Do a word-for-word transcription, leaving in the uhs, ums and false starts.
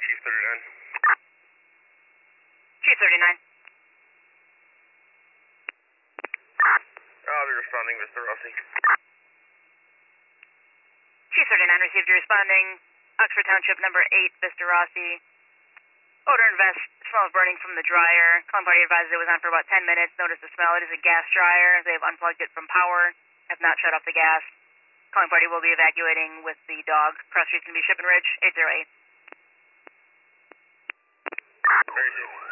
Chief thirty-nine. Chief thirty-nine. I'll be responding, Mister Rossi. Chief thirty-nine received you responding. Oxford Township number eight, Mister Rossi. Odor and vest, smell of burning from the dryer. Calling party advised it was on for about ten minutes. Noticed the smell. It is a gas dryer. They have unplugged it from power. Have not shut off the gas. Calling party will be evacuating with the dog. Cross street's going to be Shipping Ridge, eight zero eight. Very good.